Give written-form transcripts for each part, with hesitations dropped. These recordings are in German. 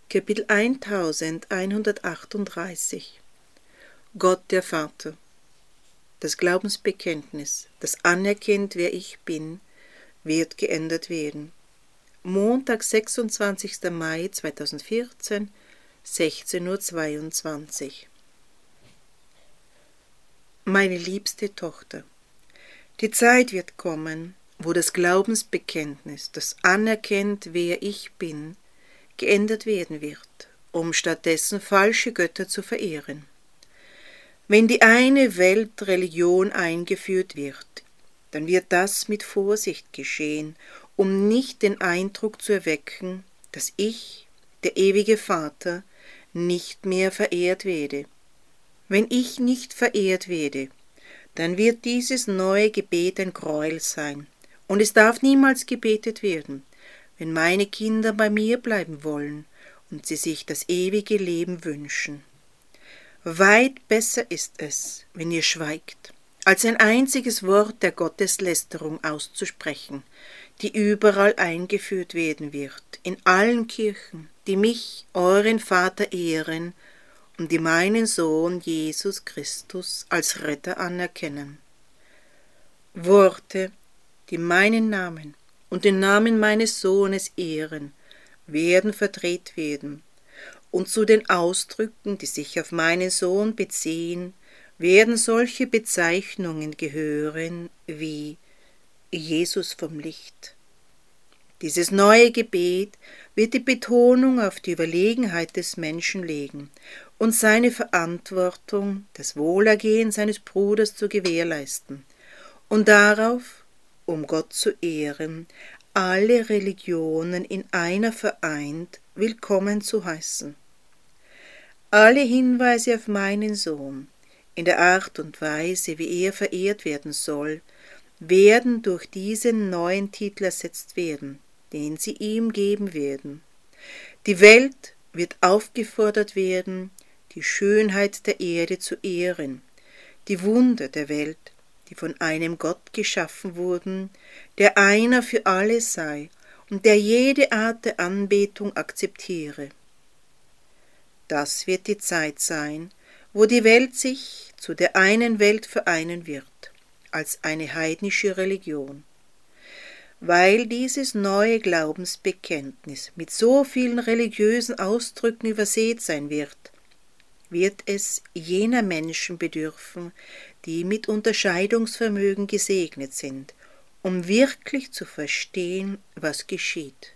Kapitel 1138. Gott der Vater. Das Glaubensbekenntnis, das anerkennt, wer ich bin, wird geändert werden. Montag, 26. Mai 2014, 16:22 Uhr. Meine liebste Tochter, die Zeit wird kommen, wo das Glaubensbekenntnis, das anerkennt, wer ich bin, geändert werden wird, um stattdessen falsche Götter zu verehren. Wenn die eine Weltreligion eingeführt wird, dann wird das mit Vorsicht geschehen, um nicht den Eindruck zu erwecken, dass ich, der ewige Vater, nicht mehr verehrt werde. Wenn ich nicht verehrt werde, dann wird dieses neue Gebet ein Gräuel sein, und es darf niemals gebetet werden, wenn meine Kinder bei mir bleiben wollen und sie sich das ewige Leben wünschen. Weit besser ist es, wenn ihr schweigt, als ein einziges Wort der Gotteslästerung auszusprechen, die überall eingeführt werden wird, in allen Kirchen, die mich, euren Vater, ehren und die meinen Sohn Jesus Christus als Retter anerkennen. Worte, die meinen Namen und den Namen meines Sohnes ehren, werden verdreht werden, und zu den Ausdrücken, die sich auf meinen Sohn beziehen, werden solche Bezeichnungen gehören wie Jesus vom Licht. Dieses neue Gebet wird die Betonung auf die Überlegenheit des Menschen legen und seine Verantwortung, das Wohlergehen seines Bruders zu gewährleisten, und darauf, um Gott zu ehren, alle Religionen in einer vereint willkommen zu heißen. Alle Hinweise auf meinen Sohn, in der Art und Weise, wie er verehrt werden soll, werden durch diesen neuen Titel ersetzt werden, den sie ihm geben werden. Die Welt wird aufgefordert werden, die Schönheit der Erde zu ehren, die Wunder der Welt, die von einem Gott geschaffen wurden, der einer für alle sei und der jede Art der Anbetung akzeptiere. Das wird die Zeit sein, wo die Welt sich zu der einen Welt vereinen wird, als eine heidnische Religion. Weil dieses neue Glaubensbekenntnis mit so vielen religiösen Ausdrücken übersät sein wird es jener Menschen bedürfen, die mit Unterscheidungsvermögen gesegnet sind, um wirklich zu verstehen, was geschieht.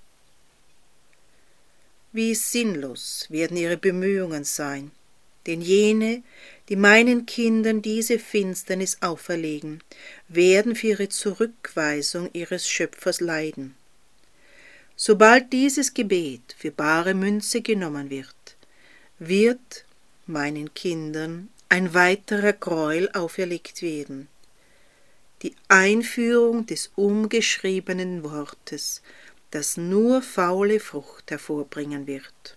Wie sinnlos werden ihre Bemühungen sein, denn jene, die meinen Kindern diese Finsternis auferlegen, werden für ihre Zurückweisung ihres Schöpfers leiden. Sobald dieses Gebet für bare Münze genommen wird meinen Kindern ein weiterer Gräuel auferlegt werden: die Einführung des umgeschriebenen Wortes, das nur faule Frucht hervorbringen wird.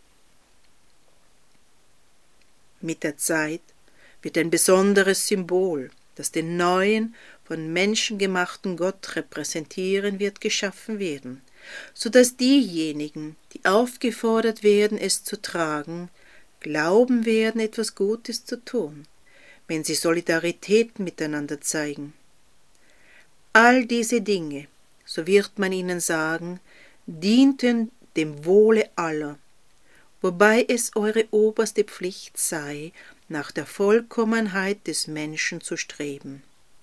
Mit der Zeit wird ein besonderes Symbol, das den neuen, von Menschen gemachten Gott repräsentieren wird, geschaffen werden, so dass diejenigen, die aufgefordert werden, es zu tragen, glauben werden, etwas Gutes zu tun, wenn sie Solidarität miteinander zeigen. All diese Dinge, so wird man ihnen sagen, dienten dem Wohle aller, wobei es eure oberste Pflicht sei, nach der Vollkommenheit des Menschen zu streben.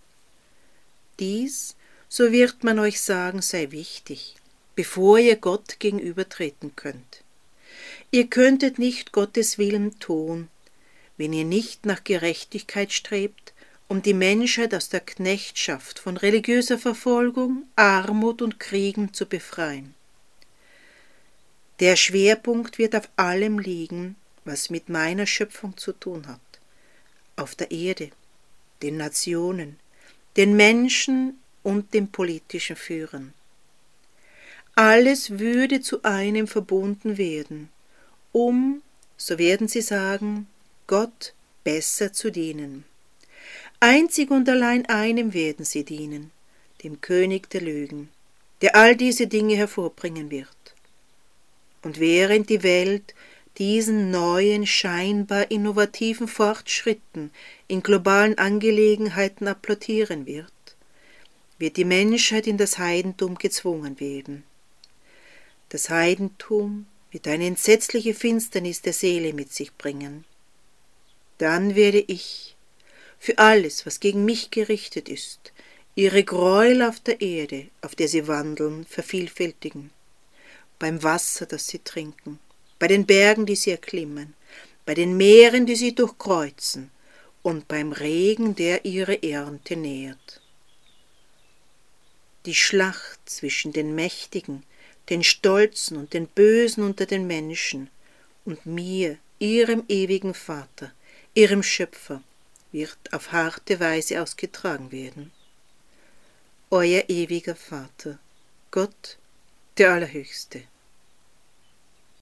Dies, so wird man euch sagen, sei wichtig, bevor ihr Gott gegenübertreten könnt. Ihr könntet nicht Gottes Willen tun, wenn ihr nicht nach Gerechtigkeit strebt, um die Menschheit aus der Knechtschaft von religiöser Verfolgung, Armut und Kriegen zu befreien. Der Schwerpunkt wird auf allem liegen, was mit meiner Schöpfung zu tun hat, auf der Erde, den Nationen, den Menschen und den politischen Führern. Alles würde zu einem verbunden werden, um, so werden sie sagen, Gott besser zu dienen. Einzig und allein einem werden sie dienen, dem König der Lügen, der all diese Dinge hervorbringen wird. Und während die Welt diesen neuen, scheinbar innovativen Fortschritten in globalen Angelegenheiten applaudieren wird die Menschheit in das Heidentum gezwungen werden. Das Heidentum wird eine entsetzliche Finsternis der Seele mit sich bringen. Dann werde ich, für alles, was gegen mich gerichtet ist, ihre Gräuel auf der Erde, auf der sie wandeln, vervielfältigen. Beim Wasser, das sie trinken, bei den Bergen, die sie erklimmen, bei den Meeren, die sie durchkreuzen, und beim Regen, der ihre Ernte nährt. Die Schlacht zwischen den Mächtigen, den Stolzen und den Bösen unter den Menschen und mir, ihrem ewigen Vater, ihrem Schöpfer, wird auf harte Weise ausgetragen werden. Euer ewiger Vater, Gott, der Allerhöchste.